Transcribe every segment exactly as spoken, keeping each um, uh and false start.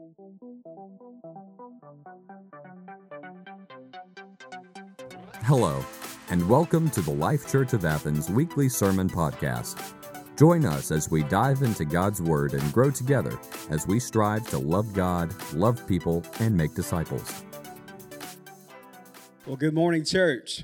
Hello, and welcome to the Life Church of Athens weekly sermon podcast. Join us as we dive into God's Word and grow together as we strive to love God, love people, and make disciples. Well, good morning, church.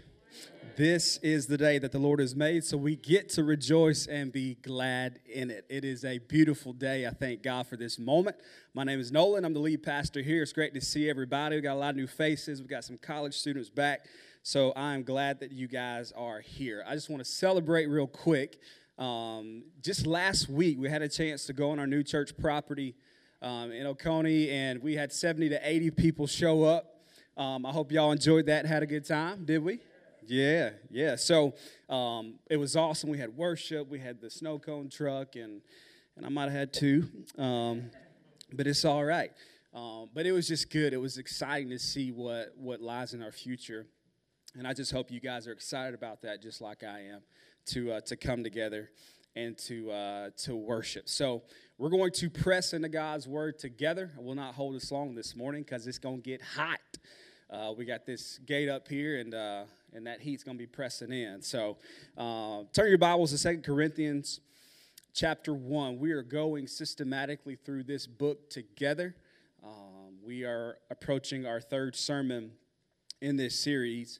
This is the day that the Lord has made, so we get to rejoice and be glad in it. It is a beautiful day. I thank God for this moment. My name is Nolan. I'm the lead pastor here. It's great to see everybody. We've got a lot of new faces. We've got some college students back, so I'm glad that you guys are here. I just want to celebrate real quick. Um, just last week, we had a chance to go on our new church property um, in Oconee, and we had seventy to eighty people show up. Um, I hope y'all enjoyed that and had a good time. Did we? Yeah, yeah. So um, it was awesome. We had worship. We had the snow cone truck, and and I might have had two, um, but it's all right. Um, but it was just good. It was exciting to see what what lies in our future, and I just hope you guys are excited about that, just like I am, to uh, to come together and to uh, to worship. So we're going to press into God's Word together. I will not hold us long this morning because it's going to get hot. Uh, we got this gate up here, and uh, and that heat's going to be pressing in. So uh, turn your Bibles to Second Corinthians chapter one. We are going systematically through this book together. Um, we are approaching our third sermon in this series,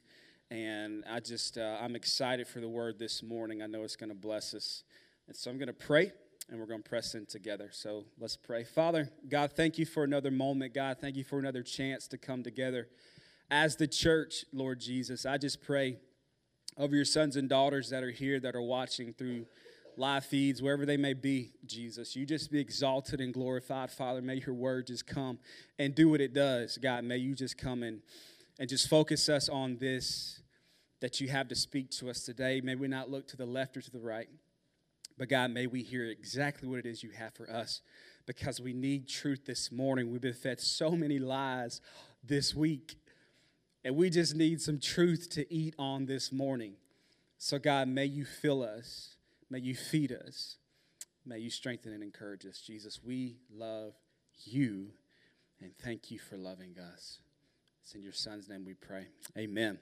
and I just, uh, I'm excited for the word this morning. I know it's going to bless us. And so I'm going to pray, and we're going to press in together. So let's pray. Father, God, thank you for another moment. God, thank you for another chance to come together as the church, Lord Jesus. I just pray over your sons and daughters that are here, that are watching through live feeds, wherever they may be, Jesus. You just be exalted and glorified, Father. May your word just come and do what it does. God, may you just come and, and just focus us on this that you have to speak to us today. May we not look to the left or to the right, but God, may we hear exactly what it is you have for us, because we need truth this morning. We've been fed so many lies this week, and we just need some truth to eat on this morning. So God, may you fill us. May you feed us. May you strengthen and encourage us. Jesus, we love you, and thank you for loving us. It's in your son's name we pray. Amen.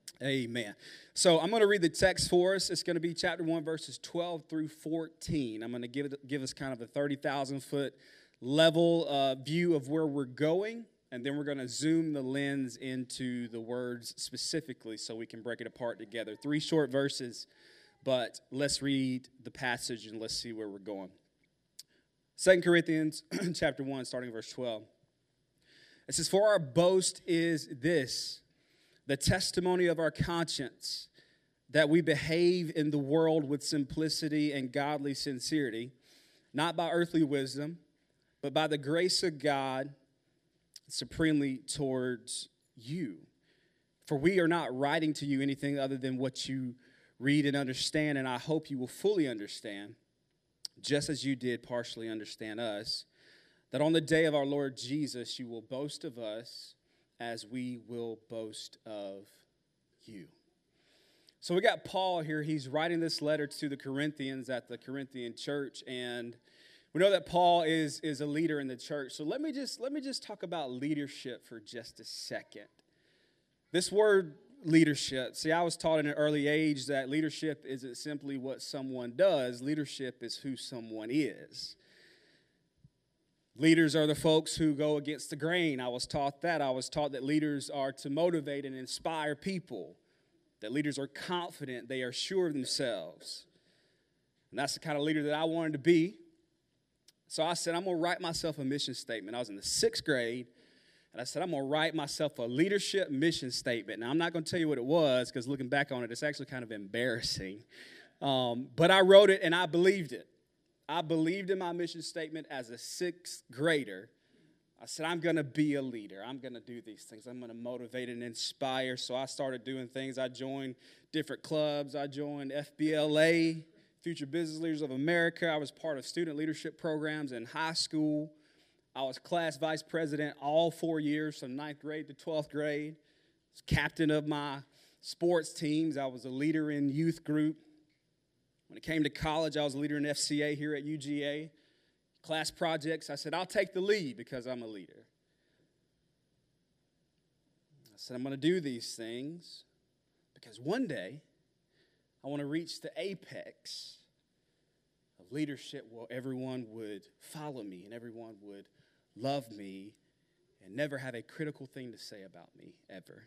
Amen. So I'm going to read the text for us. It's going to be chapter one, verses twelve through fourteen. I'm going to give it, give us kind of a thirty thousand foot level uh, view of where we're going. And then we're going to zoom the lens into the words specifically so we can break it apart together. Three short verses, but let's read the passage and let's see where we're going. Second Corinthians chapter one, starting verse twelve. It says, "For our boast is this, the testimony of our conscience, that we behave in the world with simplicity and godly sincerity, not by earthly wisdom, but by the grace of God, supremely towards you. For we are not writing to you anything other than what you read and understand, and I hope you will fully understand, just as you did partially understand us, that on the day of our Lord Jesus you will boast of us as we will boast of you." So we got Paul here. He's writing this letter to the Corinthians at the Corinthian church, and we know that Paul is, is a leader in the church. So let me just let me just talk about leadership for just a second. This word leadership, see, I was taught in an early age that leadership isn't simply what someone does. Leadership is who someone is. Leaders are the folks who go against the grain. I was taught that. I was taught that leaders are to motivate and inspire people, that leaders are confident, they are sure of themselves. And that's the kind of leader that I wanted to be. So I said, I'm going to write myself a mission statement. I was in the sixth grade, and I said, I'm going to write myself a leadership mission statement. Now, I'm not going to tell you what it was, because looking back on it, it's actually kind of embarrassing. Um, but I wrote it, and I believed it. I believed in my mission statement as a sixth grader. I said, I'm going to be a leader. I'm going to do these things. I'm going to motivate and inspire. So I started doing things. I joined different clubs. I joined F B L A, Future Business Leaders of America. I was part of student leadership programs in high school. I was class vice president all four years, from ninth grade to twelfth grade. I was captain of my sports teams. I was a leader in youth group. When it came to college, I was a leader in F C A here at U G A. Class projects, I said, I'll take the lead because I'm a leader. I said, I'm going to do these things because one day I want to reach the apex of leadership where everyone would follow me and everyone would love me and never have a critical thing to say about me ever.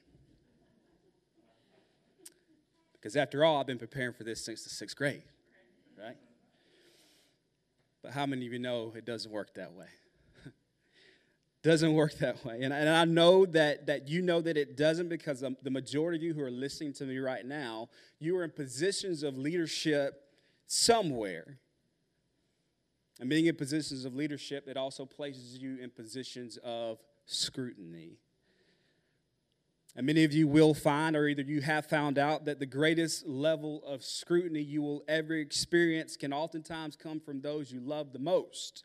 Because after all, I've been preparing for this since the sixth grade, right? But how many of you know it doesn't work that way? Doesn't work that way. And, and I know that, that you know that it doesn't because the, the majority of you who are listening to me right now, you are in positions of leadership somewhere. And being in positions of leadership, it also places you in positions of scrutiny. And many of you will find, or either you have found out, that the greatest level of scrutiny you will ever experience can oftentimes come from those you love the most.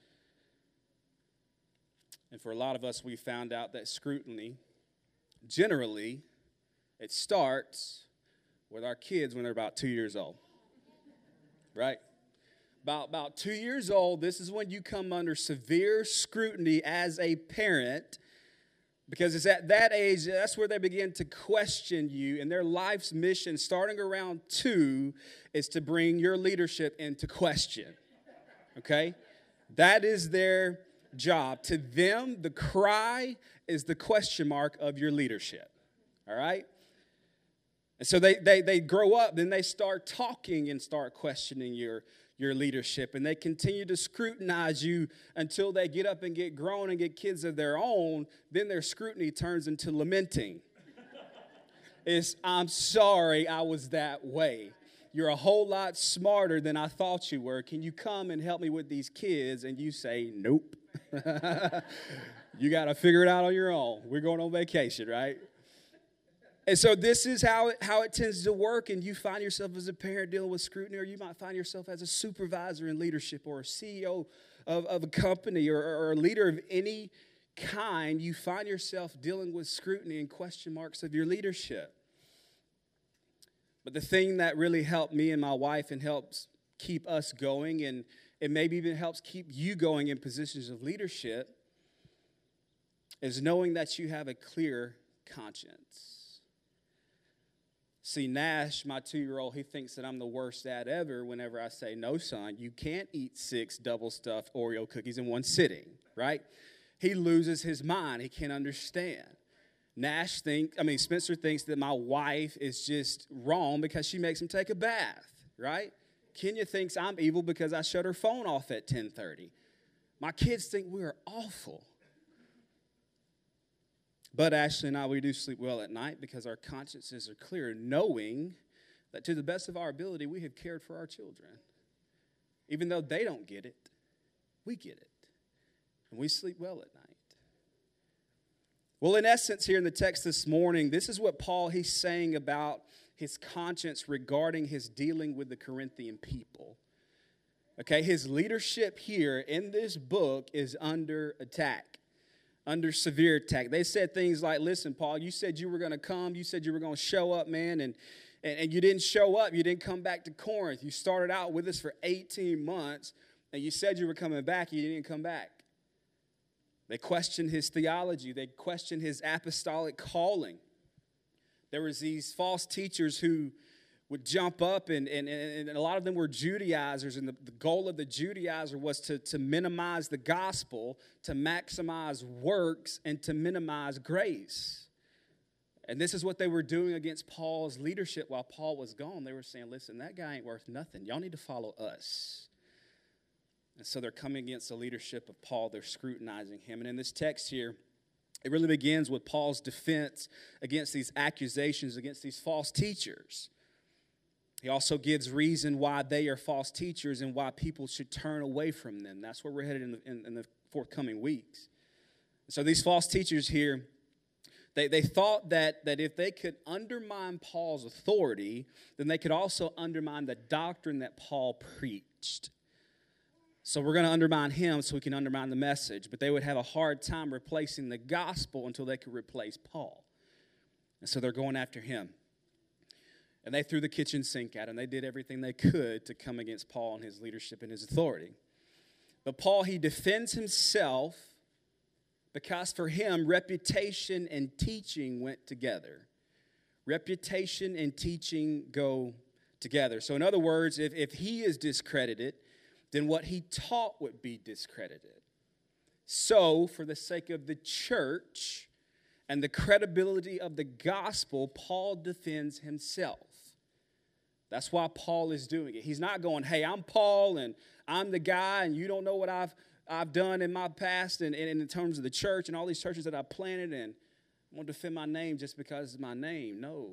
And for a lot of us, we found out that scrutiny, generally, it starts with our kids when they're about two years old. Right? About, about two years old, this is when you come under severe scrutiny as a parent. Because it's at that age, that's where they begin to question you. And their life's mission, starting around two, is to bring your leadership into question. Okay? That is their job. To them, the cry is the question mark of your leadership. All right? And so they, they, they grow up, then they start talking and start questioning your your leadership, and they continue to scrutinize you until they get up and get grown and get kids of their own. Then their scrutiny turns into lamenting. It's, I'm sorry I was that way. You're a whole lot smarter than I thought you were. Can you come and help me with these kids? And you say, nope. You got to figure it out on your own. We're going on vacation, right? And so this is how it, how it tends to work, and you find yourself as a parent dealing with scrutiny, or you might find yourself as a supervisor in leadership or a C E O of, of a company or, or a leader of any kind. You find yourself dealing with scrutiny and question marks of your leadership. But the thing that really helped me and my wife and helps keep us going, and it maybe even helps keep you going in positions of leadership, is knowing that you have a clear conscience. See, Nash, my two-year-old, he thinks that I'm the worst dad ever whenever I say, no, son, you can't eat six double-stuffed Oreo cookies in one sitting, right? He loses his mind. He can't understand. Nash think, I mean, Spencer thinks that my wife is just wrong because she makes him take a bath, right? Kenya thinks I'm evil because I shut her phone off at ten thirty. My kids think we are awful. But Ashley and I, we do sleep well at night because our consciences are clear, knowing that to the best of our ability, we have cared for our children. Even though they don't get it, we get it. And we sleep well at night. Well, in essence, here in the text this morning, this is what Paul, he's saying about his conscience regarding his dealing with the Corinthian people. Okay, his leadership here in this book is under attack. Under severe attack. They said things like, listen, Paul, you said you were going to come. You said you were going to show up, man, and, and, and you didn't show up. You didn't come back to Corinth. You started out with us for eighteen months, and you said you were coming back, and you didn't come back. They questioned his theology. They questioned his apostolic calling. There was these false teachers who would jump up, and, and, and a lot of them were Judaizers, and the, the goal of the Judaizer was to, to minimize the gospel, to maximize works, and to minimize grace. And this is what they were doing against Paul's leadership while Paul was gone. They were saying, listen, that guy ain't worth nothing. Y'all need to follow us. And so they're coming against the leadership of Paul. They're scrutinizing him. And in this text here, it really begins with Paul's defense against these accusations, against these false teachers. He also gives reason why they are false teachers and why people should turn away from them. That's where we're headed in the, in, in the forthcoming weeks. So these false teachers here, they, they thought that, that if they could undermine Paul's authority, then they could also undermine the doctrine that Paul preached. So we're going to undermine him so we can undermine the message. But they would have a hard time replacing the gospel until they could replace Paul. And so they're going after him. And they threw the kitchen sink at him. They did everything they could to come against Paul and his leadership and his authority. But Paul, he defends himself because for him, reputation and teaching went together. Reputation and teaching go together. So in other words, if, if he is discredited, then what he taught would be discredited. So for the sake of the church and the credibility of the gospel, Paul defends himself. That's why Paul is doing it. He's not going, hey, I'm Paul and I'm the guy and you don't know what I've I've done in my past and, and in terms of the church and all these churches that I've planted, and I'm going to defend my name just because it's my name. No.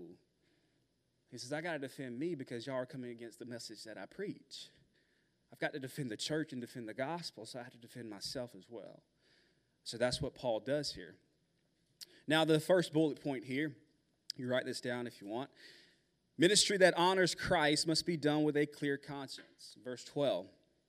He says, I got to defend me because y'all are coming against the message that I preach. I've got to defend the church and defend the gospel, so I have to defend myself as well. So that's what Paul does here. Now, the first bullet point here, you write this down if you want. Ministry that honors Christ must be done with a clear conscience. Verse twelve.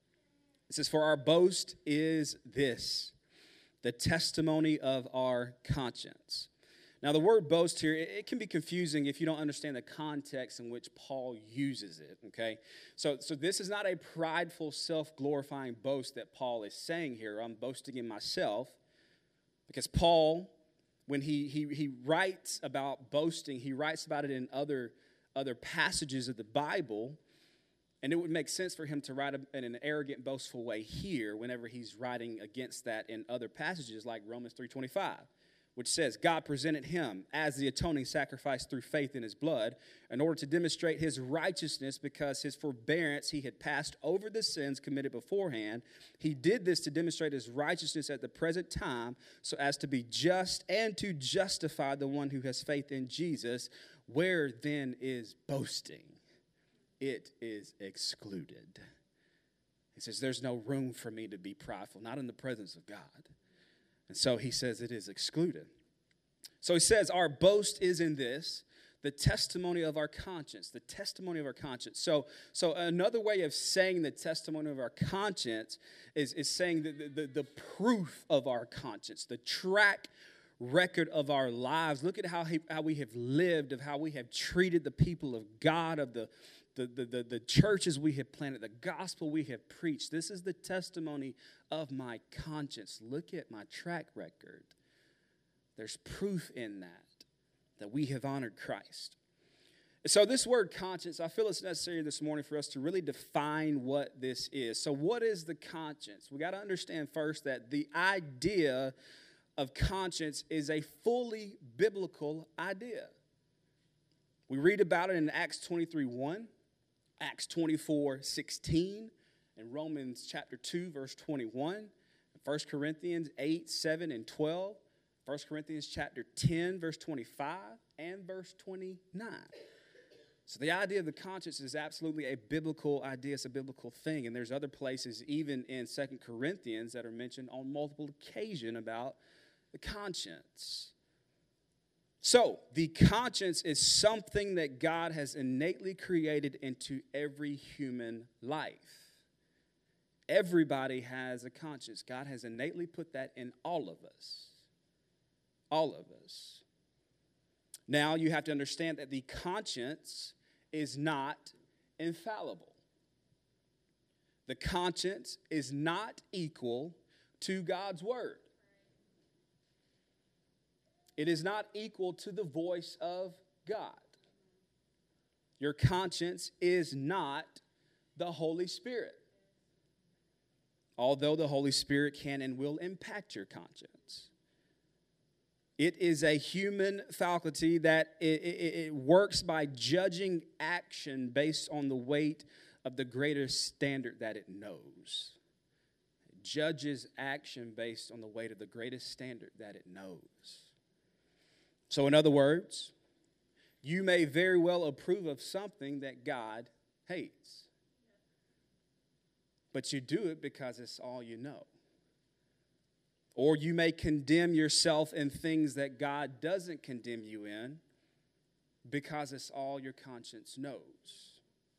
It says, for our boast is this, the testimony of our conscience. Now, the word boast here, it can be confusing if you don't understand the context in which Paul uses it, okay? So, so this is not a prideful, self-glorifying boast that Paul is saying here. I'm boasting in myself, because Paul, when he he he writes about boasting, he writes about it in other, other passages of the Bible. And it would make sense for him to write in an arrogant, boastful way here whenever he's writing against that in other passages like Romans three twenty-five, which says, God presented him as the atoning sacrifice through faith in his blood in order to demonstrate his righteousness because his forbearance he had passed over the sins committed beforehand. He did this to demonstrate his righteousness at the present time so as to be just and to justify the one who has faith in Jesus. Where then is boasting? It is excluded. He says, there's no room for me to be prideful, not in the presence of God. And so he says it is excluded. So he says, our boast is in this, the testimony of our conscience, the testimony of our conscience. So, so another way of saying the testimony of our conscience is, is saying the, the, the proof of our conscience, the track record of our lives. Look at how, he, how we have lived, of how we have treated the people of God, of the The, the, the, the churches we have planted, the gospel we have preached. This is the testimony of my conscience. Look at my track record. There's proof in that, that we have honored Christ. So this word conscience, I feel it's necessary this morning for us to really define what this is. So what is the conscience? We got to understand first that the idea of conscience is a fully biblical idea. We read about it in Acts twenty-three one. Acts twenty-four sixteen, and Romans chapter two, verse twenty-one, First Corinthians eight, seven, and twelve, First Corinthians chapter ten, verse twenty-five, and verse twenty-nine. So the idea of the conscience is absolutely a biblical idea. It's a biblical thing. And there's other places, even in Second Corinthians, that are mentioned on multiple occasions about the conscience. So, the conscience is something that God has innately created into every human life. Everybody has a conscience. God has innately put that in all of us. All of us. Now, you have to understand that the conscience is not infallible. The conscience is not equal to God's word. It is not equal to the voice of God. Your conscience is not the Holy Spirit, although the Holy Spirit can and will impact your conscience. It is a human faculty that it, it, it works by judging action based on the weight of the greater standard that it knows. It judges action based on the weight of the greatest standard that it knows. So in other words, you may very well approve of something that God hates. But you do it because it's all you know. Or you may condemn yourself in things that God doesn't condemn you in because it's all your conscience knows.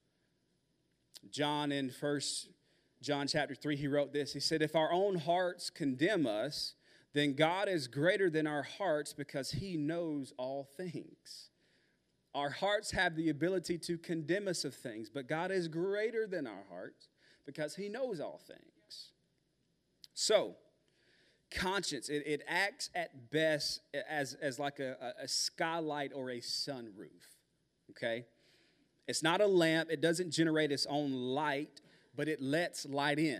John in First John chapter three, he wrote this. He said, if our own hearts condemn us, then God is greater than our hearts because he knows all things. Our hearts have the ability to condemn us of things, but God is greater than our hearts because he knows all things. So, conscience, it, it acts at best as, as like a, a skylight or a sunroof, okay? It's not a lamp. It doesn't generate its own light, but it lets light in.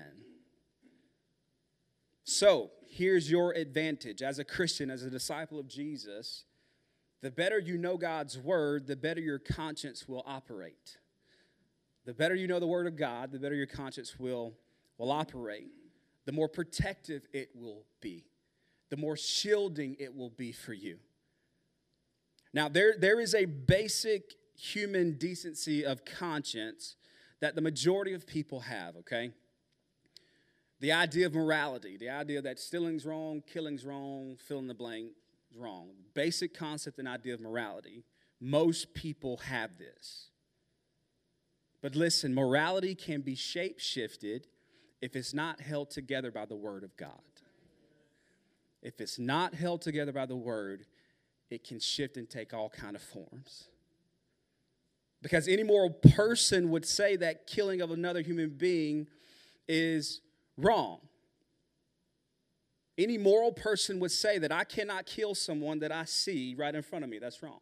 So, here's your advantage. As a Christian, as a disciple of Jesus, the better you know God's word, the better your conscience will operate. The better you know the word of God, the better your conscience will, will operate. The more protective it will be. The more shielding it will be for you. Now, there, there is a basic human decency of conscience that the majority of people have, okay? The idea of morality, the idea that stealing's wrong, killing's wrong, fill in the blank is wrong. Basic concept and idea of morality. Most people have this. But listen, morality can be shape-shifted if it's not held together by the Word of God. If it's not held together by the Word, it can shift and take all kind of forms. Because any moral person would say that killing of another human being is wrong. Any moral person would say that I cannot kill someone that I see right in front of me. That's wrong.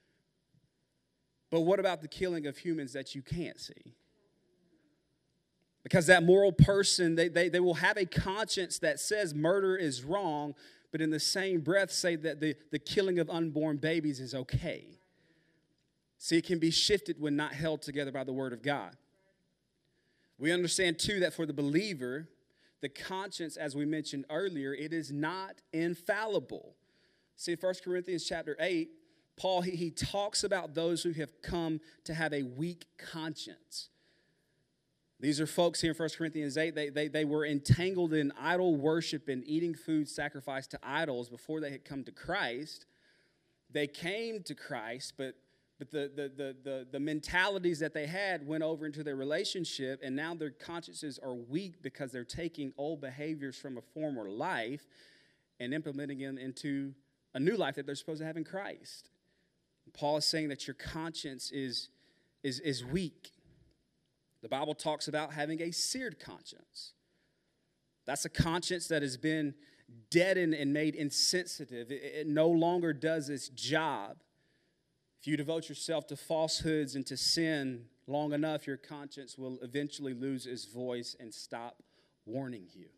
But what about the killing of humans that you can't see? Because that moral person, they, they, they will have a conscience that says murder is wrong, but in the same breath say that the, the killing of unborn babies is okay. See, it can be shifted when not held together by the Word of God. We understand, too, that for the believer, the conscience, as we mentioned earlier, it is not infallible. See, in First Corinthians chapter eight, Paul, he, he talks about those who have come to have a weak conscience. These are folks here in First Corinthians eight, they, they, they were entangled in idol worship and eating food sacrificed to idols before they had come to Christ. They came to Christ, but, but the, the, the, the, the mentalities that they had went over into their relationship, and now their consciences are weak because they're taking old behaviors from a former life and implementing them into a new life that they're supposed to have in Christ. Paul is saying that your conscience is, is, is weak. The Bible talks about having a seared conscience. That's a conscience that has been deadened and made insensitive. It, it no longer does its job. If you devote yourself to falsehoods and to sin long enough, your conscience will eventually lose its voice and stop warning you.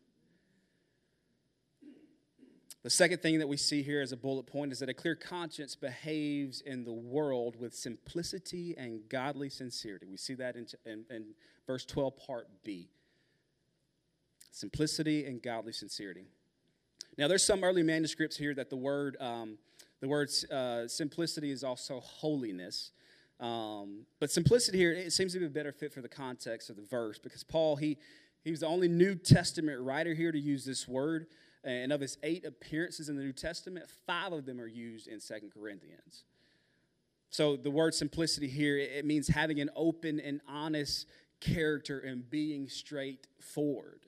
The second thing that we see here as a bullet point is that a clear conscience behaves in the world with simplicity and godly sincerity. We see that in, in, in verse twelve, part B. Simplicity and godly sincerity. Now, there's some early manuscripts here that the word um, the word uh, simplicity is also holiness. Um, but simplicity here, it seems to be a better fit for the context of the verse because Paul, he, he was the only New Testament writer here to use this word. And of his eight appearances in the New Testament, five of them are used in Second Corinthians. So the word simplicity here, it means having an open and honest character and being straightforward.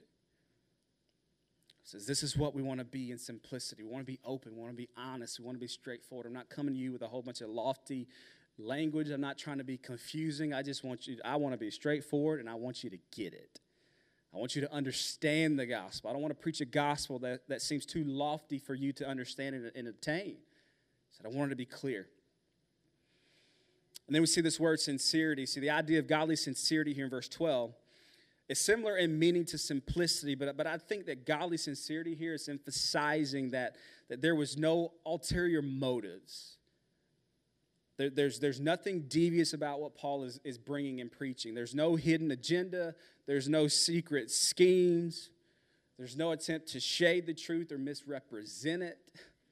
It says this is what we want to be in simplicity. We want to be open. We want to be honest. We want to be straightforward. I'm not coming to you with a whole bunch of lofty language. I'm not trying to be confusing. I just want you, I want to be straightforward, and I want you to get it. I want you to understand the gospel. I don't want to preach a gospel that, that seems too lofty for you to understand and, and obtain. So I want it to be clear. And then we see this word sincerity. See, the idea of godly sincerity here in verse twelve is similar in meaning to simplicity, but, but I think that godly sincerity here is emphasizing that, that there was no ulterior motives. There, there's, there's nothing devious about what Paul is, is bringing and preaching. There's no hidden agenda. There's no secret schemes. There's no attempt to shade the truth or misrepresent it.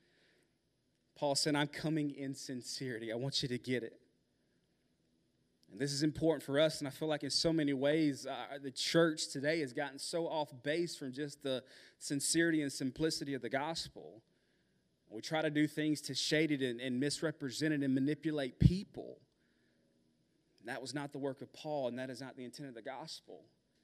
Paul said, I'm coming in sincerity. I want you to get it. And this is important for us, and I feel like in so many ways, uh, the church today has gotten so off base from just the sincerity and simplicity of the gospel. We try to do things to shade it and, and misrepresent it and manipulate people. And that was not the work of Paul, and that is not the intent of the gospel.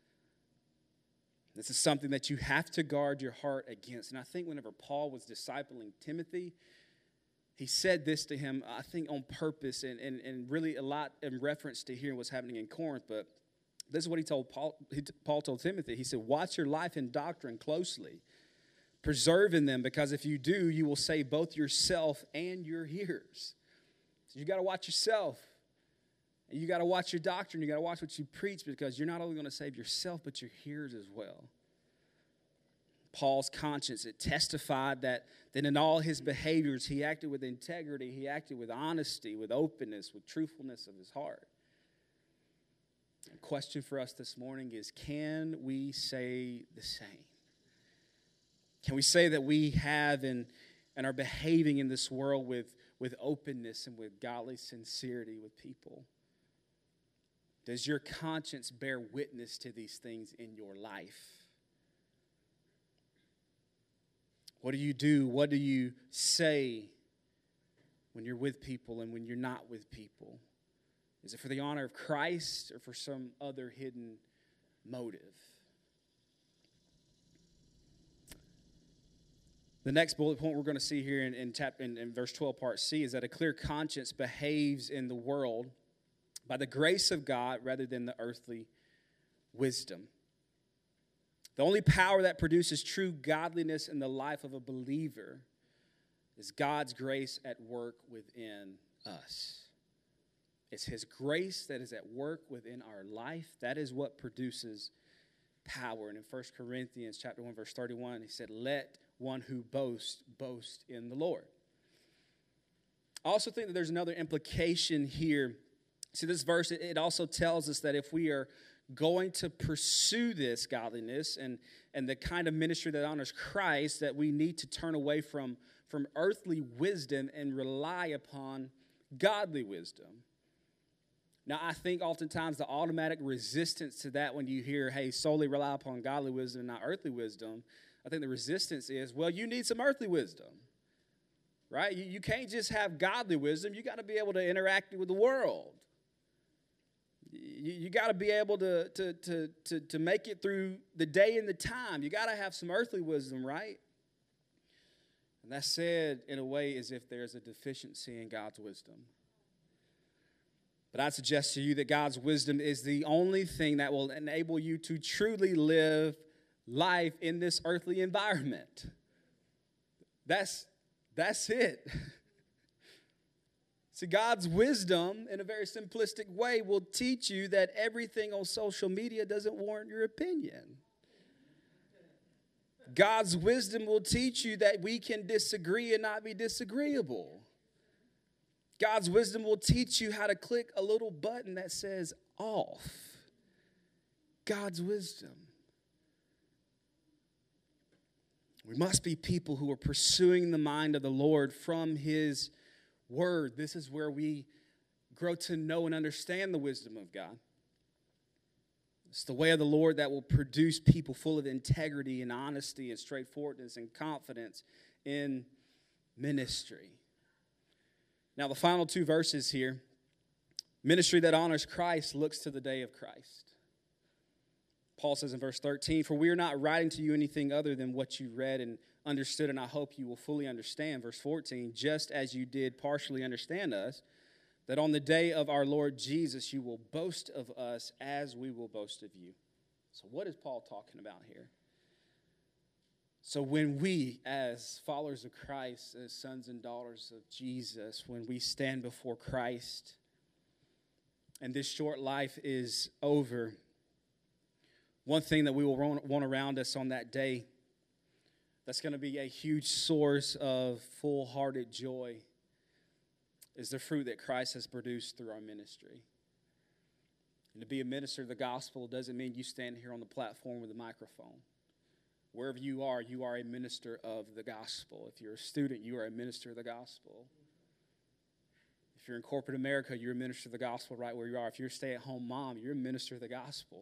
This is something that you have to guard your heart against. And I think whenever Paul was discipling Timothy, he said this to him, I think on purpose, and, and, and really a lot in reference to hearing what's happening in Corinth. But This is what he told Paul, he, Paul told Timothy. He said, watch your life and doctrine closely. Preserve in them, because if you do, you will save both yourself and your hearers. So you got to watch yourself. And you got to watch your doctrine. You got to watch what you preach, because you're not only going to save yourself, but your hearers as well. Paul's conscience, it testified that, that in all his behaviors, he acted with integrity, he acted with honesty, with openness, with truthfulness of his heart. The question for us this morning is, can we say the same? Can we say that we have and, and are behaving in this world with, with openness and with godly sincerity with people? Does your conscience bear witness to these things in your life? What do you do? What do you say when you're with people and when you're not with people? Is it for the honor of Christ or for some other hidden motive? The next bullet point we're going to see here in, in, tap, in, in verse twelve, part C, is that a clear conscience behaves in the world by the grace of God rather than the earthly wisdom. The only power that produces true godliness in the life of a believer is God's grace at work within us. It's His grace that is at work within our life. That is what produces power. And in First Corinthians chapter one, verse thirty-one, he said, let one who boasts, boast in the Lord. I also think that there's another implication here. See, this verse, it also tells us that if we are going to pursue this godliness and, and the kind of ministry that honors Christ, that we need to turn away from, from earthly wisdom and rely upon godly wisdom. Now, I think oftentimes the automatic resistance to that when you hear, hey, solely rely upon godly wisdom and not earthly wisdom, I think the resistance is, well, you need some earthly wisdom, right? You, you can't just have godly wisdom. You got to be able to interact with the world. You, you got to be able to, to, to, to, to make it through the day and the time. You got to have some earthly wisdom, right? And that's said in a way as if there's a deficiency in God's wisdom. But I'd suggest to you that God's wisdom is the only thing that will enable you to truly live life in this earthly environment. That's, that's it. See, God's wisdom, in a very simplistic way, will teach you that everything on social media doesn't warrant your opinion. God's wisdom will teach you that we can disagree and not be disagreeable. God's wisdom will teach you how to click a little button that says off. God's wisdom. We must be people who are pursuing the mind of the Lord from His Word. This is where we grow to know and understand the wisdom of God. It's the way of the Lord that will produce people full of integrity and honesty and straightforwardness and confidence in ministry. Now, the final two verses here, ministry that honors Christ looks to the day of Christ. Paul says in verse thirteen, for we are not writing to you anything other than what you read and understood, and I hope you will fully understand. Verse fourteen, just as you did partially understand us, that on the day of our Lord Jesus you will boast of us as we will boast of you. So what is Paul talking about here? So when we, as followers of Christ, as sons and daughters of Jesus, when we stand before Christ and this short life is over, one thing that we will want around us on that day that's going to be a huge source of full-hearted joy is the fruit that Christ has produced through our ministry. And to be a minister of the gospel doesn't mean you stand here on the platform with a microphone. Wherever you are, you are a minister of the gospel. If you're a student, you are a minister of the gospel. If you're in corporate America, you're a minister of the gospel right where you are. If you're a stay-at-home mom, you're a minister of the gospel.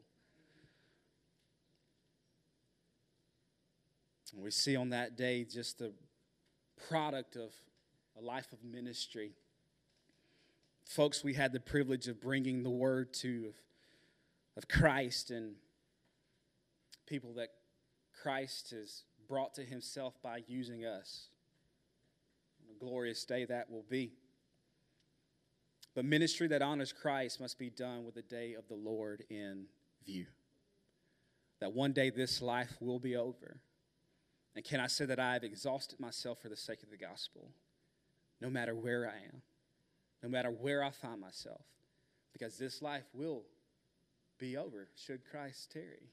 And we see on that day just the product of a life of ministry. Folks, we had the privilege of bringing the word to of, of Christ and people that Christ has brought to Himself by using us. A glorious day that will be. But ministry that honors Christ must be done with the day of the Lord in view. That one day this life will be over. And can I say that I have exhausted myself for the sake of the gospel, no matter where I am, no matter where I find myself, because this life will be over should Christ tarry.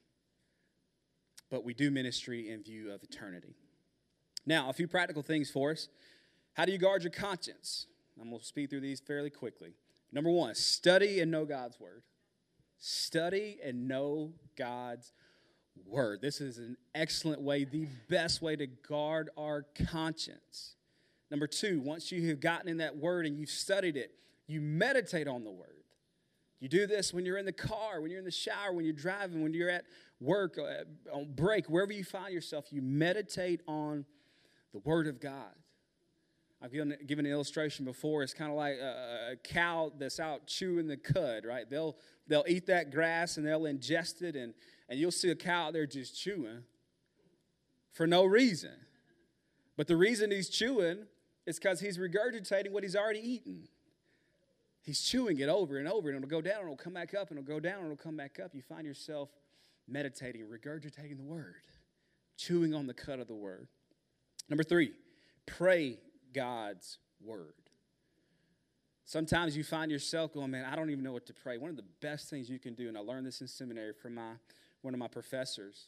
But we do ministry in view of eternity. Now, a few practical things for us. How do you guard your conscience? I'm going to speed through these fairly quickly. Number one, study and know God's word. Study and know God's word. This is an excellent way, the best way to guard our conscience. Number two, once you have gotten in that word and you've studied it, you meditate on the word. You do this when you're in the car, when you're in the shower, when you're driving, when you're at work, uh, on break, wherever you find yourself, you meditate on the word of God. I've given, given an illustration before. It's kind of like a, a cow that's out chewing the cud, right? They'll they'll eat that grass and they'll ingest it, and, and you'll see a cow out there just chewing for no reason. But the reason he's chewing is because he's regurgitating what he's already eaten. He's chewing it over and over, and it'll go down, and it'll come back up, and it'll go down, and it'll come back up. You find yourself meditating, regurgitating the word, chewing on the cud of the word. Number three, pray God's word. Sometimes you find yourself going, man, I don't even know what to pray. One of the best things you can do, and I learned this in seminary from my one of my professors,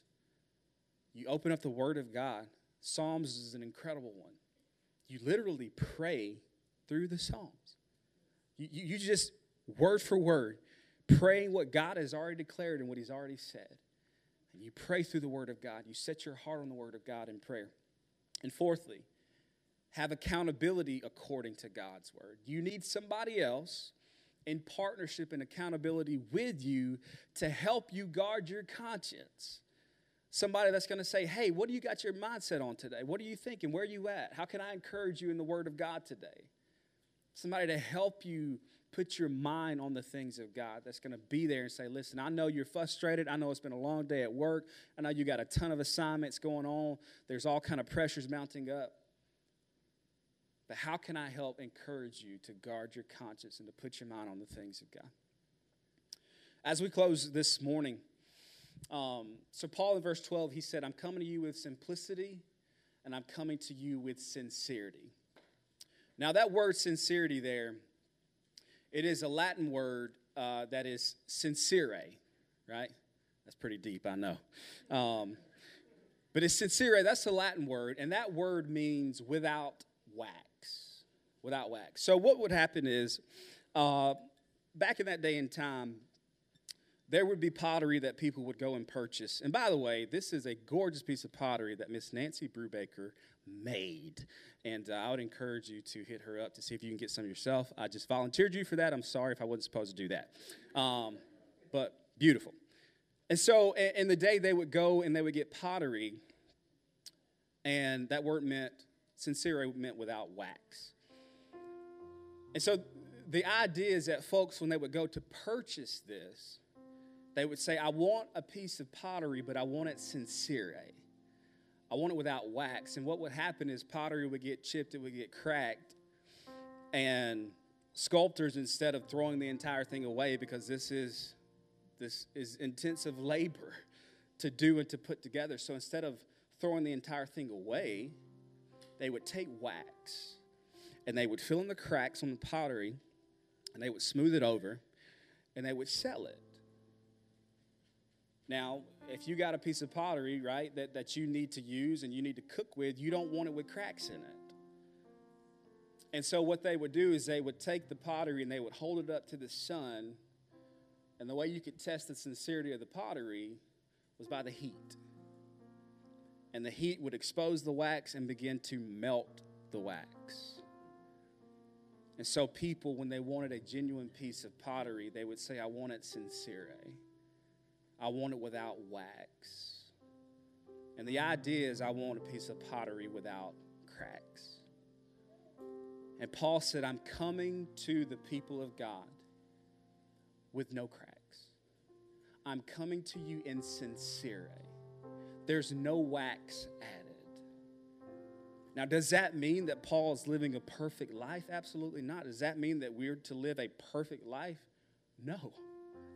you open up the word of God. Psalms is an incredible one. You literally pray through the Psalms. You, you, you just, word for word, praying what God has already declared and what he's already said. And you pray through the word of God. You set your heart on the word of God in prayer. And fourthly, have accountability according to God's word. You need somebody else in partnership and accountability with you to help you guard your conscience. Somebody that's going to say, hey, what do you got your mindset on today? What are you thinking? Where are you at? How can I encourage you in the word of God today? Somebody to help you put your mind on the things of God that's going to be there and say, listen, I know you're frustrated. I know it's been a long day at work. I know you got a ton of assignments going on. There's all kind of pressures mounting up. But how can I help encourage you to guard your conscience and to put your mind on the things of God? As we close this morning, um, so Paul in verse twelve, he said, I'm coming to you with simplicity, and I'm coming to you with sincerity. Now that word sincerity there, it is a Latin word uh, that is sincere, right? That's pretty deep, I know. Um, but it's sincere, that's a Latin word, and that word means without wax. Without wax. So what would happen is, uh, back in that day and time, there would be pottery that people would go and purchase. And by the way, this is a gorgeous piece of pottery that Miss Nancy Brubaker made. And uh, I would encourage you to hit her up to see if you can get some yourself. I just volunteered you for that. I'm sorry if I wasn't supposed to do that. Um, but beautiful. And so in, in the day, they would go and they would get pottery. And that word meant, sincere meant without wax. And so the idea is that folks, when they would go to purchase this, they would say, I want a piece of pottery, but I want it sincere. I want it without wax. And what would happen is pottery would get chipped, it would get cracked. And sculptors, instead of throwing the entire thing away, because this is, this is intensive labor to do and to put together. So instead of throwing the entire thing away, they would take wax and they would fill in the cracks on the pottery and they would smooth it over and they would sell it. Now, if you got a piece of pottery, right, that, that you need to use and you need to cook with, you don't want it with cracks in it. And so what they would do is they would take the pottery and they would hold it up to the sun, and the way you could test the sincerity of the pottery was by the heat. And the heat would expose the wax and begin to melt the wax. And so people, when they wanted a genuine piece of pottery, they would say, I want it sincere. I want it without wax. And the idea is I want a piece of pottery without cracks. And Paul said, I'm coming to the people of God with no cracks. I'm coming to you in sincere. There's no wax added. Now, does that mean that Paul is living a perfect life? Absolutely not. Does that mean that we're to live a perfect life? No.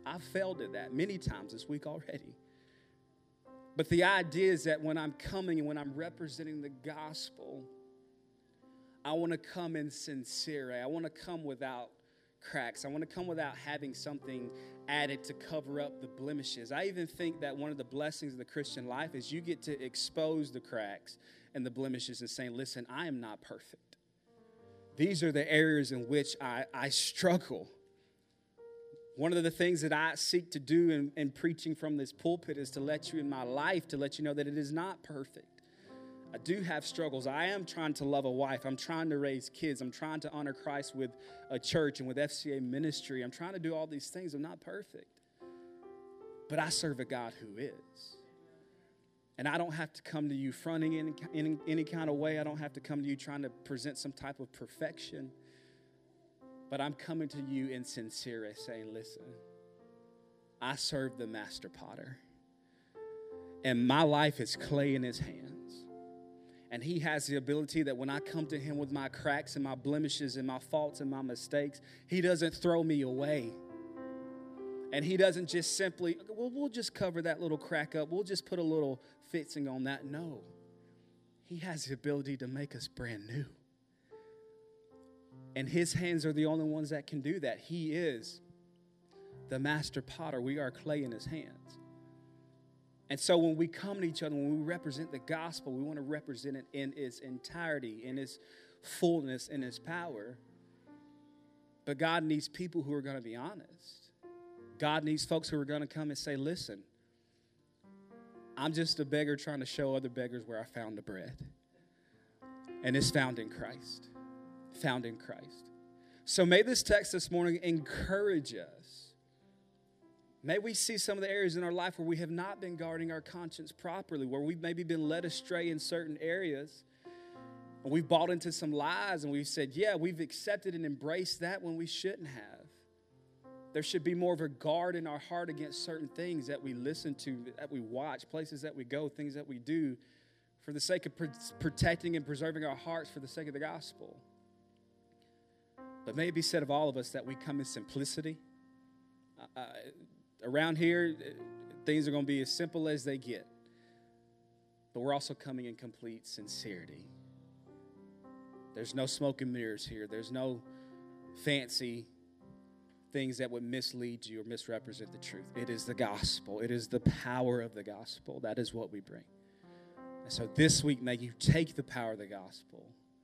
I've failed at that many times this week already. But the idea is that when I'm coming and when I'm representing the gospel, I want to come in sincerity. I want to come without cracks. I want to come without having something added to cover up the blemishes. I even think that one of the blessings of the Christian life is you get to expose the cracks and the blemishes and saying, listen, I am not perfect. These are the areas in which I, I struggle. One of the things that I seek to do in, in preaching from this pulpit is to let you in my life, to let you know that it is not perfect. I do have struggles. I am trying to love a wife. I'm trying to raise kids. I'm trying to honor Christ with a church and with F C A ministry. I'm trying to do all these things. I'm not perfect. But I serve a God who is. And I don't have to come to you fronting in, in any kind of way. I don't have to come to you trying to present some type of perfection. But I'm coming to you in sincerity, saying, listen, I serve the master potter. And my life is clay in his hands. And he has the ability that when I come to him with my cracks and my blemishes and my faults and my mistakes, he doesn't throw me away. And he doesn't just simply, well, we'll just cover that little crack up. We'll just put a little fixing on that. No. He has the ability to make us brand new. And his hands are the only ones that can do that. He is the master potter. We are clay in his hands. And so when we come to each other, when we represent the gospel, we want to represent it in its entirety, in its fullness, in its power. But God needs people who are going to be honest. God needs folks who are going to come and say, listen, I'm just a beggar trying to show other beggars where I found the bread. And it's found in Christ. Found in Christ. So may this text this morning encourage us. May we see some of the areas in our life where we have not been guarding our conscience properly, where we've maybe been led astray in certain areas. And we've bought into some lies and we've said, yeah, we've accepted and embraced that when we shouldn't have. There should be more of a guard in our heart against certain things that we listen to, that we watch, places that we go, things that we do for the sake of pr- protecting and preserving our hearts for the sake of the gospel. But may it be said of all of us that we come in simplicity. Uh, around here, things are going to be as simple as they get. But we're also coming in complete sincerity. There's no smoke and mirrors here. There's no fancy things that would mislead you or misrepresent the truth. It is the gospel. It is the power of the gospel. That is what we bring. And so this week, may you take the power of the gospel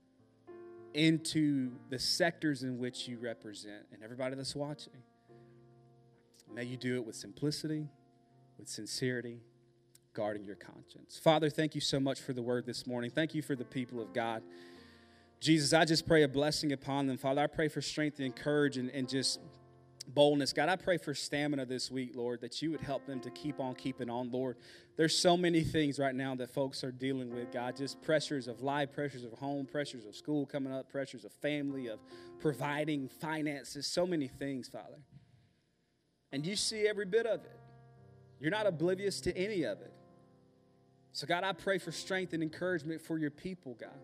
into the sectors in which you represent and everybody that's watching. May you do it with simplicity, with sincerity, guarding your conscience. Father, thank you so much for the word this morning. Thank you for the people of God. Jesus, I just pray a blessing upon them. Father, I pray for strength and courage and, and just boldness. God, I pray for stamina this week, Lord, that you would help them to keep on keeping on, Lord. There's so many things right now that folks are dealing with, God, just pressures of life, pressures of home, pressures of school coming up, pressures of family, of providing finances, so many things, Father. And you see every bit of it. You're not oblivious to any of it. So, God, I pray for strength and encouragement for your people, God.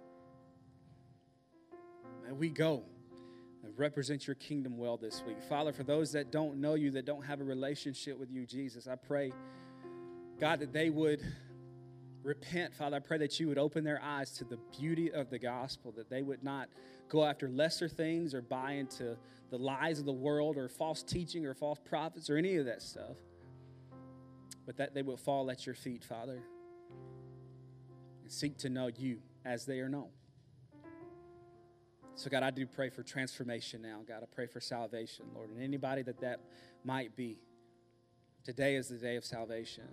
May we go and represent your kingdom well this week. Father, for those that don't know you, that don't have a relationship with you, Jesus, I pray, God, that they would repent. Father, I pray that you would open their eyes to the beauty of the gospel, that they would not go after lesser things or buy into the lies of the world or false teaching or false prophets or any of that stuff, but that they would fall at your feet, Father, and seek to know you as they are known. So, God, I do pray for transformation now. God, I pray for salvation, Lord. And anybody that that might be, today is the day of salvation.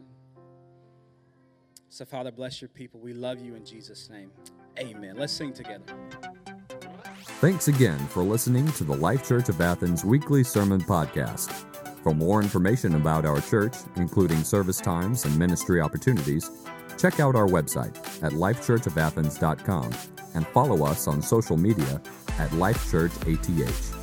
So, Father, bless your people. We love you in Jesus' name. Amen. Let's sing together. Thanks again for listening to the Life Church of Athens weekly sermon podcast. For more information about our church, including service times and ministry opportunities, check out our website at life church of athens dot com and follow us on social media at Life Church A T H.